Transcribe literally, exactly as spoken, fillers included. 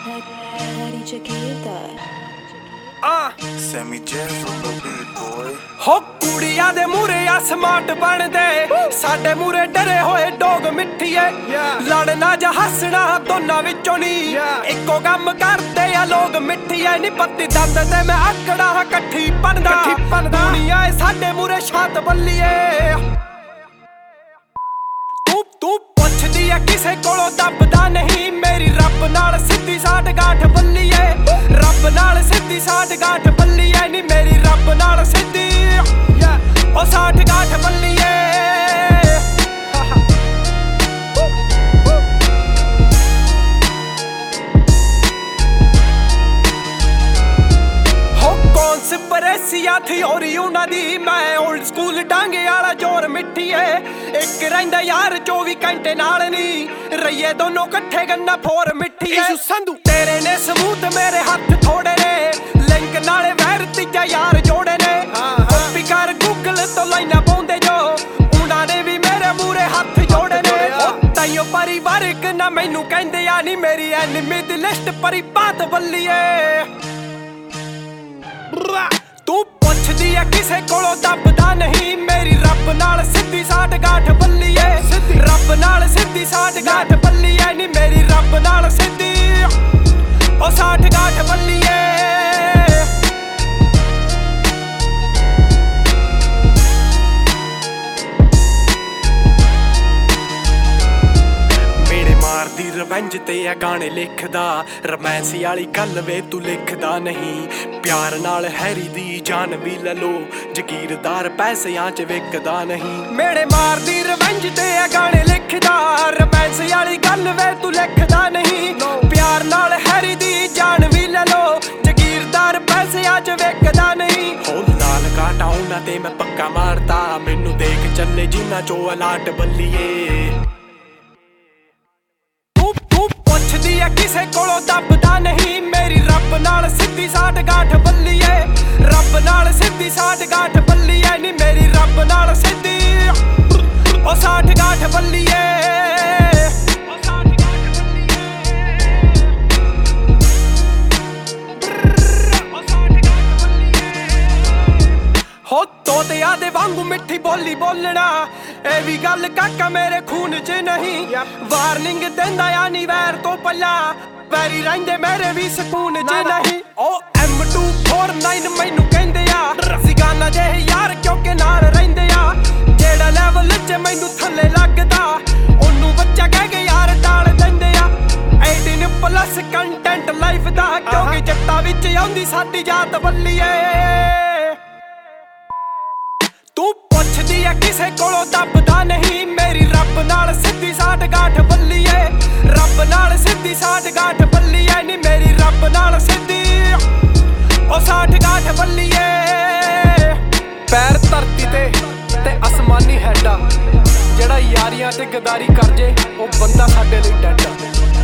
Daddy Chiquita Ah, Sammy Jazz on the beat, boy. ਹੋ ਕੁੜੀਆਂ ਦੇ ਮੂਰੇ ਆ ਸਮਾਰਟ ਬਣਦੇ ਸਾਡੇ ਮੂਰੇ ਡਰੇ ਹੋਏ ਡੋਗ ਮਿੱਠੀਏ ਲੜਨਾ ਜਾਂ ਹੱਸਣਾ ਦੋਨਾਂ ਵਿੱਚੋਂ ਨਹੀਂ ਇੱਕੋ ਕੰਮ ਕਰਦੇ ਆ ਲੋਕ ਮਿੱਠੀਏ ਨੀ ਪੱਤੀ ਦੰਦ ਤੇ ਮੈਂ ਆਕੜਾ ਇਕੱਠੀ ਬਣਦਾ ਦੁਨੀਆ ਏ ਸਾਡੇ ਮੂਰੇ ਛਾਤ ਬੱਲੀਏ ਤੂੰ ਤੂੰ ਪੁੱਛਦੀ ਆ ਕਿਸੇ ਕੋਲੋਂ ਦੱਬਦਾ ਨਹੀਂ ਮੇਰੀ ਰੱਬ ਨਾਲ ਸਿੱਧੀ ਸਾਟ ਗਾਠ ਬੱਲੀਏ ਰੱਬ ਨਾਲ ਸਿੱਧੀ ਸਾਟ ਗਾਠ ਬੱਲੀਏ ਨੀ ਮੇਰੀ ਰੱਬ ਨਾਲ ਸਿੱਧੀ ਉਹ ਸਾਠ ਗਾਠ ਬੱਲੀਏ ਹੋ ਕੌਨਸਪੀਰੇਸੀਆ ਥਿਉਰੀ ਉਹਨਾਂ ਦੀ ਮੈਂ 올ਡ ਸਕੂਲ ਡਾਂਗੇ ਵਾਲਾ ਜੋਰ ਮਿੱਠੀਏ ਇੱਕ ਰਹਿੰਦਾ ਯਾਰ ਚੌਵੀ ਘੰਟੇ ਨਾਲ ਨਹੀਂ ਰਈਏ ਦੋਨੋਂ ਇਕੱਠੇ ਗੰਨਾ ਫੋਰ ਮਿੱਠੀਏ ਸੰਧੂ ਤੇਰੇ ਨੇ ਸਮੂਥ ਮੇਰੇ ਹੱਥ ਥੋੜੇ ਨੇ ਲਿੰਕ ਨਾਲੇ ਵੈਰ ਤੀਜਾ ਯਾਰ ਜੋੜੇ ਨੇ ਕਾਪੀ ਕਰ ਗੂਗਲ ਤੋਂ ਲਾਈਨਾਂ ਪਾਉਂਦੇ ਜੋ ਉਹਨਾਂ ਨੇ ਵੀ ਮੇਰੇ ਮੂਰੇ ਹੱਥ ਜੋੜੇ ਨੇ ਤਾਈਓ ਪਰਿਵਾਰਿਕ ਨਾ ਮੈਨੂੰ ਕਹਿੰਦੇ ਆ ਨੀ ਮੇਰੀ ਐਨਮੀ ਦੀ ਲਿਸਟ ਪਰੀ ਬਾਤ ਬੱਲੀਏ ਤੂੰ ਪੁੱਛਦੀ ਆ ਕਿਸੇ ਕੋਲੋਂ ਦੱਬਦਾ ਨਹੀਂ ਮੇਰੀ ਰੱਬ ਨਾਲ ਸਿੱਧੀ ਸਾਟ ਗਾਠ ਬੱਲੀਏ ਰੱਬ ਨਾਲ ਸਿੱਧੀ ਸਾਟ ਗਾਠ ਬੱਲੀਏ ਨੀ ਮੇਰੀ ਰੱਬ ਨਾਲ ਸਿੱਧੀ ਉਹ ਸਾਠ ਗਾਠ ਬੱਲੀਏ ਮਾਰਦੀ ਰਵੰਜ ਤੇ ਆ ਗਾਣੇ ਲਿਖਦਾ ਰੋਮਾਂਸ ਵਾਲੀ ਗੱਲ ਵੇ ਤੂੰ ਲਿਖਦਾ ਨਹੀਂ ਪਿਆਰ ਨਾਲ ਹੈਰੀ ਦੀ ਜਾਨ ਵੀ ਲੈ ਲੋ ਜ਼ਗੀਰਦਾਰ ਪੈਸਿਆਂ ਚ ਵਿਕਦਾ ਨਹੀਂ ਮੇਰੇ ਮਾਰਦੀ ਰਵੰਜ ਤੇ ਆ ਗਾਣੇ ਲਿਖਦਾ ਰੋਮਾਂਸ ਵਾਲੀ ਗੱਲ ਵੇ ਤੂੰ ਲਿਖਦਾ ਨਹੀਂ ਪਿਆਰ ਨਾਲ ਹੈਰੀ ਦੀ ਜਾਨ ਵੀ ਲੈ ਲੋ ਜ਼ਗੀਰਦਾਰ ਪੈਸਿਆਂ ਚ ਵਿਕਦਾ ਨਹੀਂ ਹੋ ਲਾਲ ਕਾਟਾ ਉਹਨਾਂ ਤੇ ਮੈਂ ਪੱਕਾ ਮਾਰਦਾ ਮੈਨੂੰ ਦੇਖ ਚੱਲੇ ਜਿੰਨਾ ਚੋ ਅਲਾਟ ਬੱਲੀਏ ਪੁੱਛਦੀ ਆ ਕਿਸੇ ਕੋਲੋਂ ਦੱਬਦਾ ਨਹੀਂ ਮੇਰੀ ਰੱਬ ਨਾਲ ਸਿੱਧੀ ਸਾਟ ਗਾਠ ਬੱਲੀਏ ਰੱਬ ਨਾਲ ਸਿੱਧੀ ਸਾਟ ਗਾਠ ਬੱਲੀਏ ਨੀ ਮੇਰੀ ਰੱਬ ਨਾਲ ਸਿੱਧੀ ਉਹ ਸਾਠ ਗਾਠ ਬੱਲੀਏ ਹੋ ਤੋਤਿਆਂ ਦੇ ਵਾਂਗੂ ਮਿੱਠੀ ਬੋਲੀ ਬੋਲਣਾ ਇਹ ਵੀ ਗੱਲ ਕਾਕਾ ਮੇਰੇ ਖੂਨ ਚ ਨਹੀਂ ਵਾਰਨਿੰਗ ਦਿੰਦਾ ਆ ਨੀ ਵੈਰ ਤੋਂ ਪਹਿਲਾਂ ਵੈਰੀ ਰਹਿੰਦੇ ਮੇਰੇ ਵੀ ਸਕੂਨ ਚ ਨਹੀਂ ਉਹ ਐਮ ਟੂ ਫੋਰ ਨਾਈਨ ਮੈਨੂੰ ਕਹਿੰਦੇ ਆ ਸਿਗਾਨਾ ਜਿਹੇ ਯਾਰ ਕਿਉਂਕਿ ਨਾਲ ਰਹਿੰਦੇ ਆ ਜਿਹੜਾ ਲੈਵਲ ਚ ਮੈਨੂੰ ਥੱਲੇ ਲੱਗਦਾ ਉਹਨੂੰ ਬੱਚਾ ਕਹਿ ਕੇ ਯਾਰ ਟਾਲ ਦਿੰਦੇ ਆ ਅਠਾਰਾਂ ਪਲੱਸ ਕੰਟੈਂਟ ਲਾਈਫ ਦਾ ਕਿਉਂਕਿ ਜੱਟਾਂ ਵਿੱਚ ਆਉਂਦੀ ਸਾਡੀ ਜਾਤ ਬੱਲੀਏ ਤੂੰ ਪੁੱਛਦੀ ਆ ਕਿਸੇ ਕੋਲੋਂ ਦੱਬਦਾ ਨਹੀਂ ਮੇਰੀ ਰੱਬ ਨਾਲ ਸਿੱਧੀ ਸਾਟ ਗਾਠ ਬੱਲੀਏ ਰੱਬ ਨਾਲ ਸਿੱਧੀ ਸਾਟ ਗਾਠ ਬੱਲੀਏ ਨੀ ਮੇਰੀ ਰੱਬ ਨਾਲ ਸਿੱਧੀ ਉਹ ਸਾਠ ਗਾਠ ਬੱਲੀਏ ਪੈਰ ਧਰਤੀ ਤੇ ਤੇ ਅਸਮਾਨੀ ਹੈਡਾ ਜਿਹੜਾ ਯਾਰੀਆਂ ਤੇ ਗਦਾਰੀ ਕਰ ਜੇ ਉਹ ਬੰਦਾ ਸਾਡੇ ਲਈ ਡੈਡ ਆ